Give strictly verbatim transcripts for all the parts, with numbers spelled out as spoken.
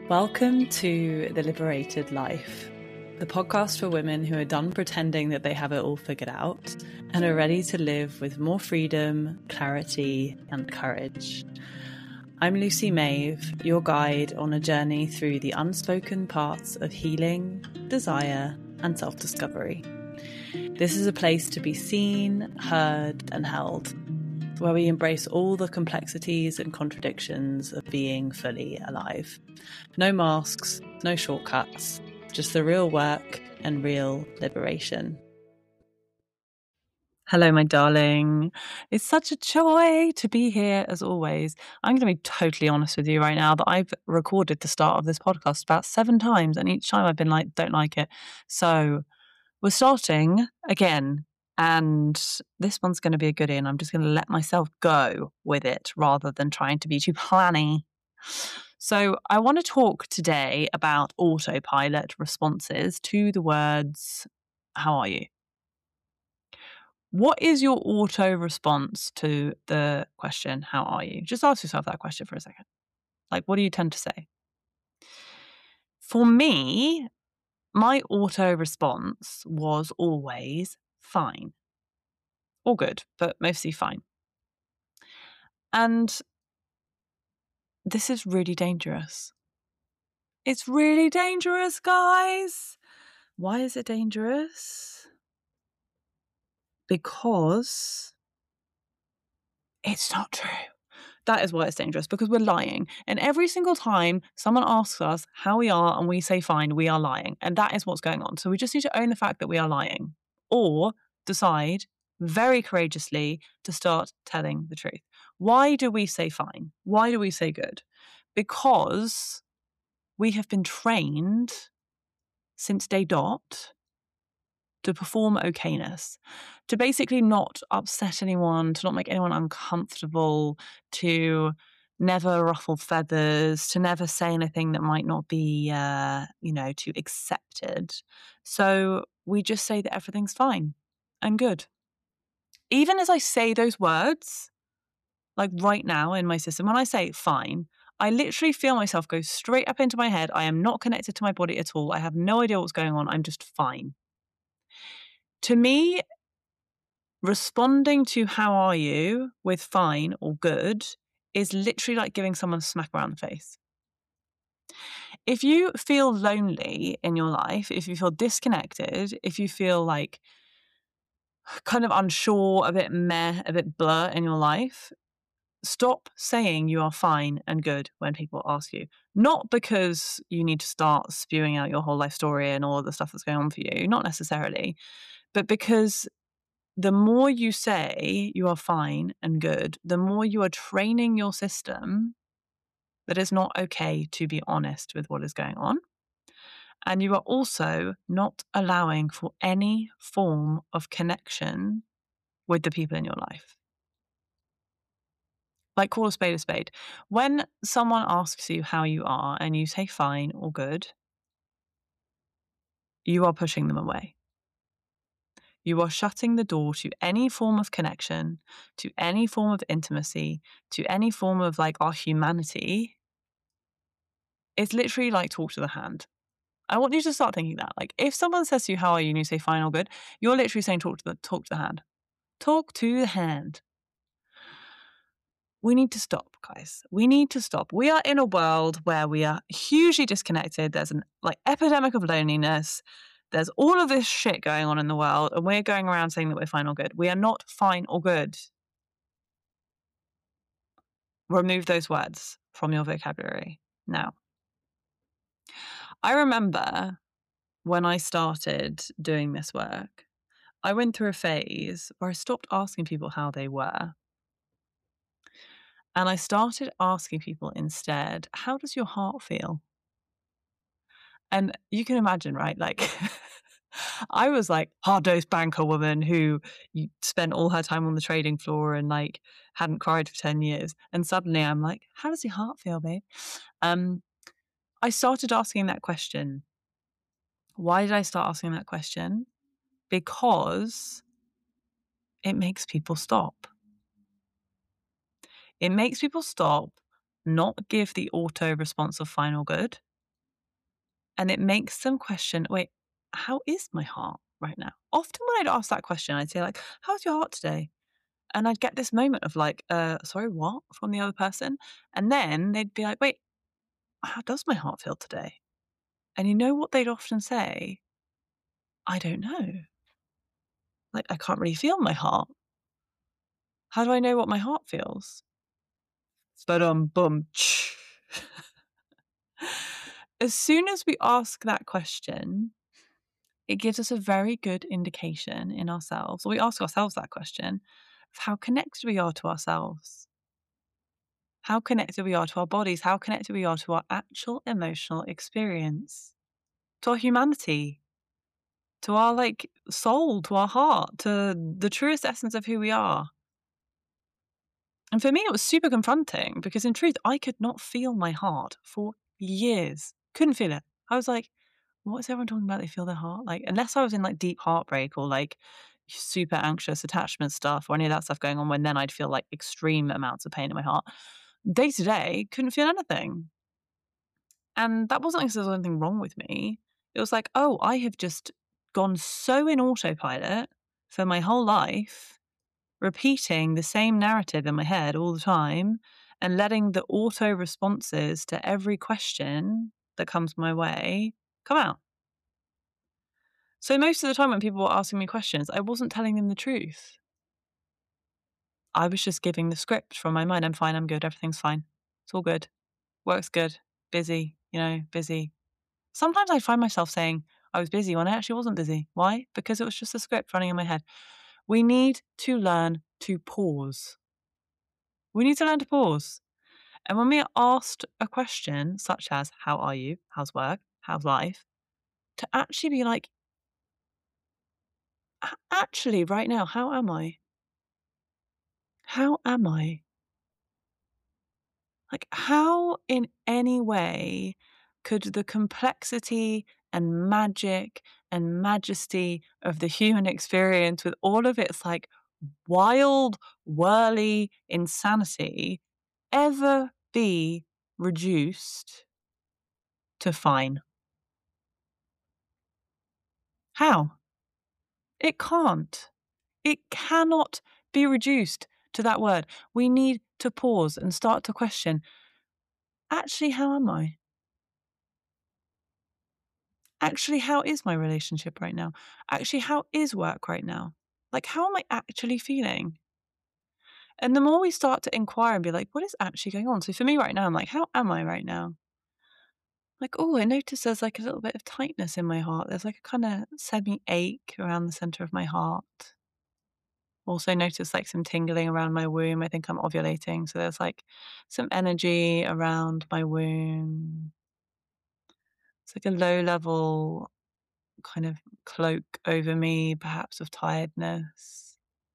Welcome to The Liberated Life, the podcast for women who are done pretending that they have it all figured out and are ready to live with more freedom, clarity, and courage. I'm Lucy Maeve, your guide on a journey through the unspoken parts of healing, desire, and self-discovery. This is a place to be seen, heard, and held, where we embrace all the complexities and contradictions of being fully alive. No masks, no shortcuts, just the real work and real liberation. Hello, my darling. It's such a joy to be here as always. I'm going to be totally honest with you right now that I've recorded the start of this podcast about seven times, and each time I've been like, don't like it. So we're starting again. And this one's going to be a goodie, and I'm just going to let myself go with it rather than trying to be too planny. So I want to talk today about autopilot responses to the words, how are you? What is your auto response to the question, how are you? Just ask yourself that question for a second. Like, what do you tend to say? For me, my auto response was always fine. All good, but mostly fine. And this is really dangerous. It's really dangerous, guys. Why is it dangerous? Because it's not true. That is why it's dangerous, because we're lying. And every single time someone asks us how we are and we say fine, we are lying. And that is what's going on. So we just need to own the fact that we are lying, or decide very courageously to start telling the truth. Why do we say fine? Why do we say good? Because we have been trained since day dot to perform okayness, to basically not upset anyone, to not make anyone uncomfortable, to never ruffle feathers, to never say anything that might not be, uh, you know, too accepted. So we just say that everything's fine and good. Even as I say those words, like right now in my system, when I say fine, I literally feel myself go straight up into my head. I am not connected to my body at all. I have no idea what's going on. I'm just fine. To me, responding to how are you with fine or good is literally like giving someone a smack around the face. If you feel lonely in your life, if you feel disconnected, if you feel like kind of unsure, a bit meh, a bit blur in your life, stop saying you are fine and good when people ask you. Not because you need to start spewing out your whole life story and all of the stuff that's going on for you, not necessarily, but because the more you say you are fine and good, the more you are training your system that it's not okay to be honest with what is going on. And you are also not allowing for any form of connection with the people in your life. Like, call a spade a spade. When someone asks you how you are and you say fine or good, you are pushing them away. You are shutting the door to any form of connection, to any form of intimacy, to any form of like our humanity. It's literally like talk to the hand. I want you to start thinking that. Like, if someone says to you, how are you? And you say fine or good, you're literally saying talk to the talk to the hand. Talk to the hand. We need to stop, guys. We need to stop. We are in a world where we are hugely disconnected. There's an like epidemic of loneliness. There's all of this shit going on in the world, and we're going around saying that we're fine or good. We are not fine or good. Remove those words from your vocabulary now. I remember when I started doing this work, I went through a phase where I stopped asking people how they were. And I started asking people instead, how does your heart feel? And you can imagine, right? Like, I was like hard-nosed banker woman who spent all her time on the trading floor and like hadn't cried for ten years. And suddenly I'm like, how does your heart feel, babe? Um, I started asking that question. Why did I start asking that question? Because it makes people stop. It makes people stop, not give the auto response of fine or good, And it makes them question, wait, how is my heart right now? Often when I'd ask that question, I'd say like, how's your heart today? And I'd get this moment of like, uh, sorry, what? From the other person. And then they'd be like, wait, how does my heart feel today? And you know what they'd often say? I don't know. Like, I can't really feel my heart. How do I know what my heart feels? But um, boom. As soon as we ask that question, it gives us a very good indication in ourselves, or we ask ourselves that question, of how connected we are to ourselves, how connected we are to our bodies, how connected we are to our actual emotional experience, to our humanity, to our like soul, to our heart, to the truest essence of who we are. And for me, it was super confronting because in truth, I could not feel my heart for years. Couldn't feel it. I was like, what is everyone talking about? They feel their heart? Like, unless I was in like deep heartbreak or like super anxious attachment stuff or any of that stuff going on, when then I'd feel like extreme amounts of pain in my heart. Day to day, couldn't feel anything. And that wasn't like there was anything wrong with me. It was like, oh, I have just gone so in autopilot for my whole life, repeating the same narrative in my head all the time and letting the auto responses to every question that comes my way come out. So most of the time when people were asking me questions, I wasn't telling them the truth. I was just giving the script from my mind. I'm fine, I'm good, everything's fine. It's all good. Work's good. Busy, you know, busy. Sometimes I find myself saying I was busy when I actually wasn't busy. Why? Because it was just a script running in my head. We need to learn to pause. We need to learn to pause. And when we are asked a question such as, how are you? How's work? How's life? To actually be like, actually, right now, how am I? How am I? Like, how in any way could the complexity and magic and majesty of the human experience, with all of its like wild, whirly insanity, ever be reduced to fine? How? It can't. It cannot be reduced to that word. We need to pause and start to question, actually, how am I? Actually, how is my relationship right now? Actually, how is work right now? Like, how am I actually feeling? And the more we start to inquire and be like, what is actually going on? So for me right now, I'm like, how am I right now? Like, oh, I notice there's like a little bit of tightness in my heart. There's like a kind of semi ache around the center of my heart. Also notice like some tingling around my womb. I think I'm ovulating. So there's like some energy around my womb. It's like a low level kind of cloak over me, perhaps of tiredness.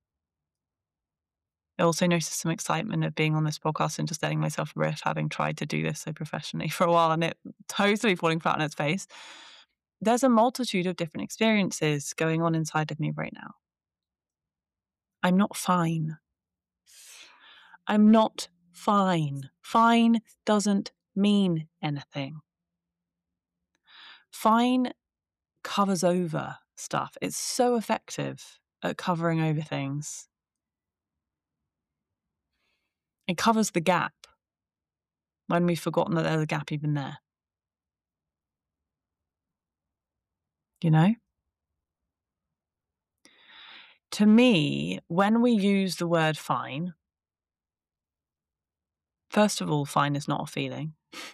I also noticed some excitement of being on this podcast and just letting myself riff, having tried to do this so professionally for a while and it totally falling flat on its face. There's a multitude of different experiences going on inside of me right now. I'm not fine. I'm not fine. Fine doesn't mean anything. Fine covers over stuff. It's so effective at covering over things. It covers the gap when we've forgotten that there's a gap even there. You know? To me, when we use the word fine, first of all, fine is not a feeling.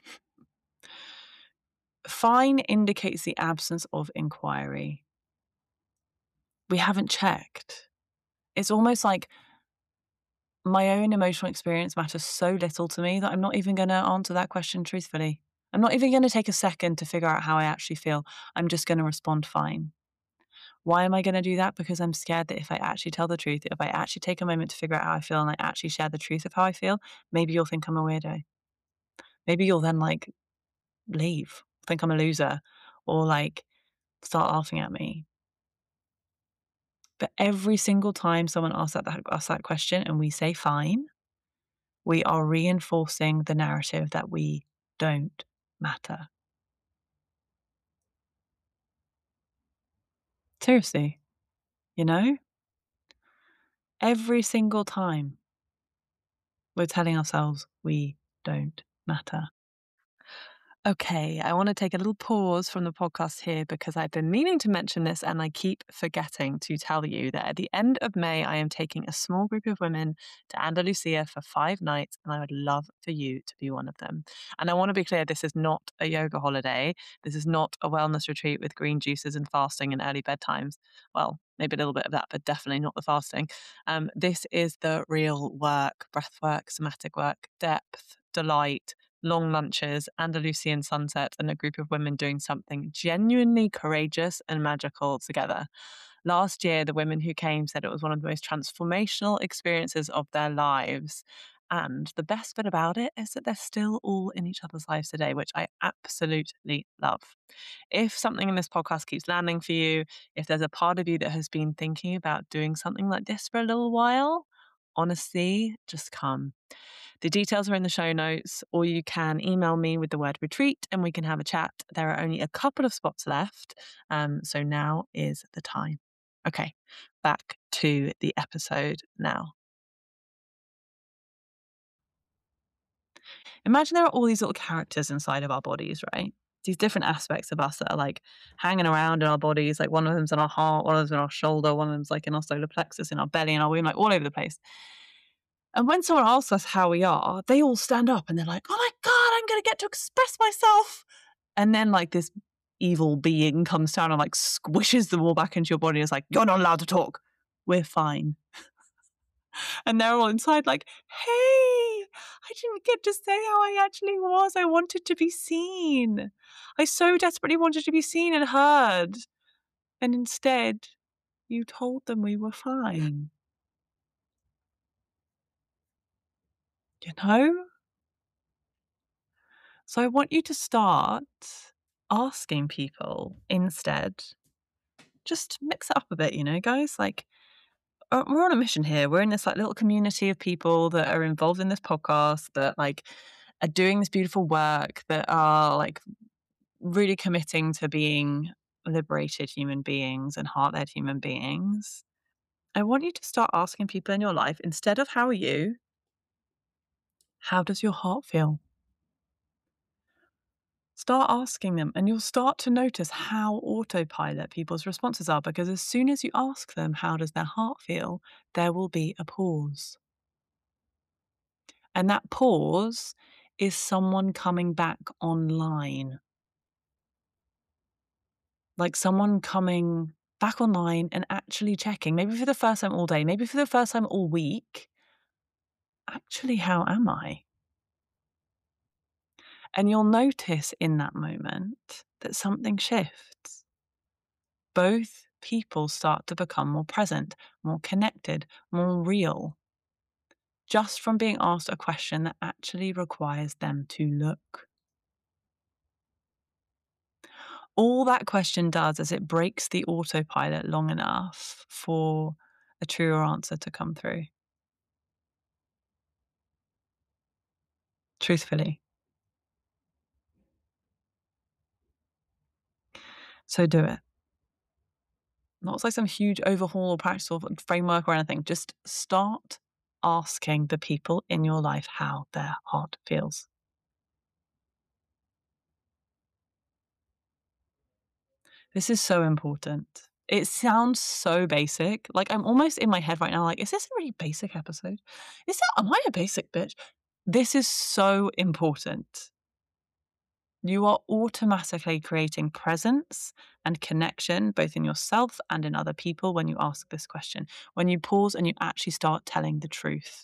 Fine indicates the absence of inquiry. We haven't checked. It's almost like my own emotional experience matters so little to me that I'm not even going to answer that question truthfully. I'm not even going to take a second to figure out how I actually feel. I'm just going to respond fine. Why am I going to do that? Because I'm scared that if I actually tell the truth, if I actually take a moment to figure out how I feel and I actually share the truth of how I feel, maybe you'll think I'm a weirdo. Maybe you'll then like leave, think I'm a loser, or like start laughing at me. But every single time someone asks that, asks that question and we say fine, we are reinforcing the narrative that we don't matter. Seriously, you know? Every single time we're telling ourselves we don't matter. Okay, I want to take a little pause from the podcast here because I've been meaning to mention this and I keep forgetting to tell you that at the end of May, I am taking a small group of women to Andalusia for five nights, and I would love for you to be one of them. And I want to be clear, this is not a yoga holiday. This is not a wellness retreat with green juices and fasting and early bedtimes. Well, maybe a little bit of that, but definitely not the fasting. Um, this is the real work, breath work, somatic work, depth, delight, long lunches, Andalusian sunsets, and a group of women doing something genuinely courageous and magical together. Last year, the women who came said it was one of the most transformational experiences of their lives. And the best bit about it is that they're still all in each other's lives today, which I absolutely love. If something in this podcast keeps landing for you, if there's a part of you that has been thinking about doing something like this for a little while, honestly, just come. The details are in the show notes, or you can email me with the word retreat and we can have a chat. There are only a couple of spots left, um, so now is the time. Okay, back to the episode now. Imagine there are all these little characters inside of our bodies, right? These different aspects of us that are like hanging around in our bodies. Like one of them's in our heart, one of them's in our shoulder, one of them's like in our solar plexus, in our belly, in our womb, like all over the place. And when someone asks us how we are, they all stand up and they're like, oh my God, I'm going to get to express myself. And then like this evil being comes down and like squishes them all back into your body and is like, you're not allowed to talk. We're fine. And they're all inside like, hey, I didn't get to say how I actually was. I wanted to be seen. I so desperately wanted to be seen and heard. And instead, you told them we were fine. You know? So I want you to start asking people instead. Just mix it up a bit, you know, guys. Like, uh, we're on a mission here. We're in this like little community of people that are involved in this podcast that like are doing this beautiful work, that are like really committing to being liberated human beings and heart-led human beings. I want you to start asking people in your life, instead of how are you, how does your heart feel? Start asking them, and you'll start to notice how autopilot people's responses are, because as soon as you ask them how does their heart feel, there will be a pause. And that pause is someone coming back online. Like someone coming back online and actually checking, maybe for the first time all day, maybe for the first time all week, actually, how am I? And you'll notice in that moment that something shifts. Both people start to become more present, more connected, more real, just from being asked a question that actually requires them to look. All that question does is it breaks the autopilot long enough for a truer answer to come through. Truthfully. So do it. Not like some huge overhaul or practical framework or anything. Just start asking the people in your life how their heart feels. This is so important. It sounds so basic. Like I'm almost in my head right now, like, is this a really basic episode? Is that, am I a basic bitch? This is so important. You are automatically creating presence and connection, both in yourself and in other people, when you ask this question, when you pause and you actually start telling the truth.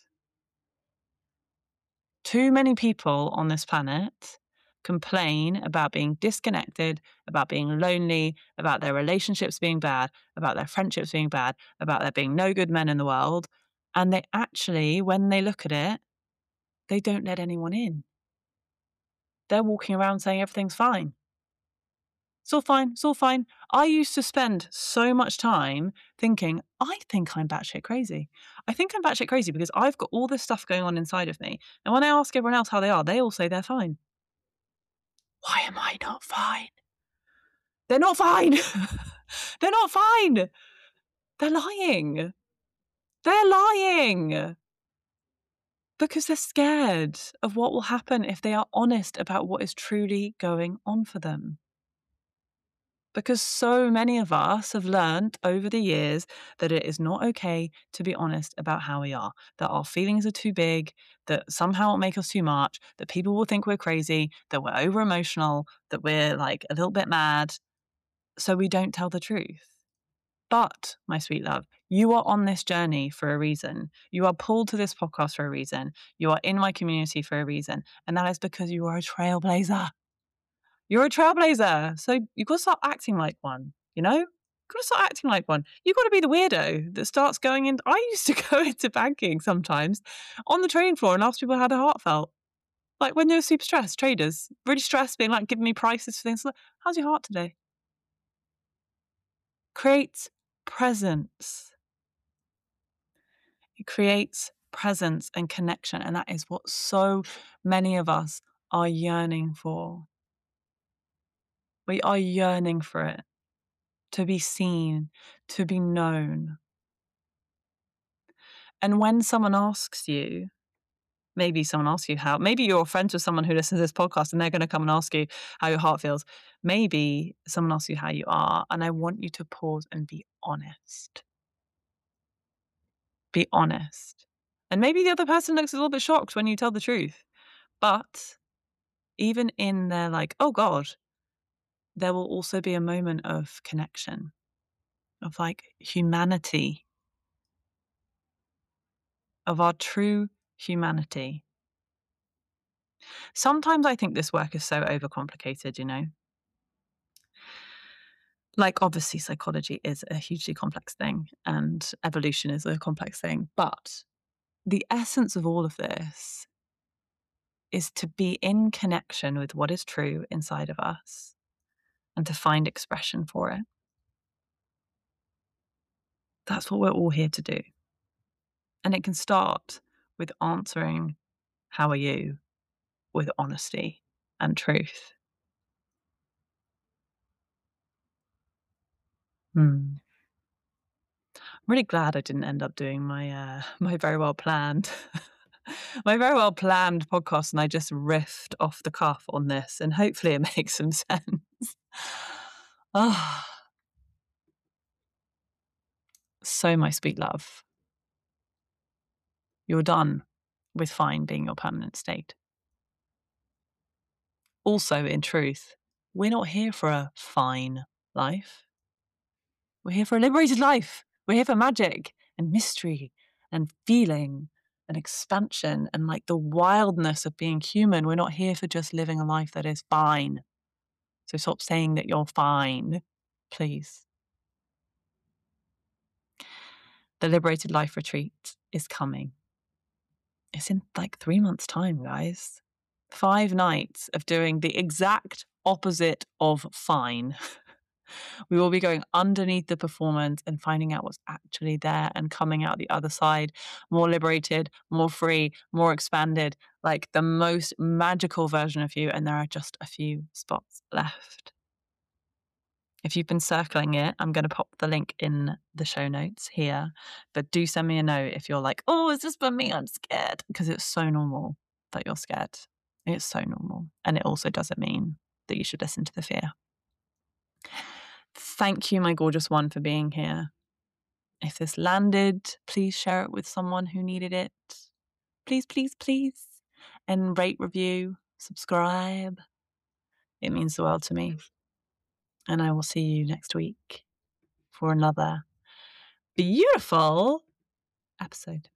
Too many people on this planet complain about being disconnected, about being lonely, about their relationships being bad, about their friendships being bad, about there being no good men in the world. And they actually, when they look at it, they don't let anyone in. They're walking around saying everything's fine. It's all fine. It's all fine. I used to spend so much time thinking, I think I'm batshit crazy. I think I'm batshit crazy because I've got all this stuff going on inside of me. And when I ask everyone else how they are, they all say they're fine. Why am I not fine? They're not fine. They're not fine. They're lying. They're lying. Because they're scared of what will happen if they are honest about what is truly going on for them. Because so many of us have learned over the years that it is not okay to be honest about how we are, that our feelings are too big, that somehow it'll make us too much, that people will think we're crazy, that we're over emotional, that we're like a little bit mad. So we don't tell the truth. But, my sweet love, you are on this journey for a reason. You are pulled to this podcast for a reason. You are in my community for a reason. And that is because you are a trailblazer. You're a trailblazer. So you've got to start acting like one, you know? You've got to start acting like one. You've got to be the weirdo that starts going in. I used to go into banking sometimes on the trading floor and ask people how their heart felt. Like when they were super stressed, traders, really stressed, being like, giving me prices for things. Like, how's your heart today? Create presence. It creates presence and connection. And that is what so many of us are yearning for. We are yearning for it. To be seen, to be known. And when someone asks you, maybe someone asks you how, maybe you're friends with someone who listens to this podcast and they're going to come and ask you how your heart feels. Maybe someone asks you how you are, and I want you to pause and be honest. Be honest. And maybe the other person looks a little bit shocked when you tell the truth. But even in their like, oh God, there will also be a moment of connection, of like humanity, of our true humanity. Sometimes I think this work is so overcomplicated, you know? Like, obviously, psychology is a hugely complex thing and evolution is a complex thing. But the essence of all of this is to be in connection with what is true inside of us and to find expression for it. That's what we're all here to do. And it can start with answering, how are you? With honesty and truth. Hmm. I'm really glad I didn't end up doing my uh, my very well planned my very well planned podcast, and I just riffed off the cuff on this, and hopefully it makes some sense. Ah, so my sweet love, you're done with fine being your permanent state. Also, in truth, we're not here for a fine life. We're here for a liberated life. We're here for magic and mystery and feeling and expansion and like the wildness of being human. We're not here for just living a life that is fine. So stop saying that you're fine, please. The Liberated Life Retreat is coming. It's in like three months' time, guys. Five nights of doing the exact opposite of fine. We will be going underneath the performance and finding out what's actually there and coming out the other side more liberated, more free, more expanded, like the most magical version of you. And there are just a few spots left. If you've been circling it, I'm going to pop the link in the show notes here. But do send me a note if you're like, oh, is this for me? I'm scared. Because it's so normal that you're scared. It's so normal. And it also doesn't mean that you should listen to the fear. Thank you, my gorgeous one, for being here. If this landed, please share it with someone who needed it. Please, please, please. And rate, review, subscribe. It means the world to me. And I will see you next week for another beautiful episode.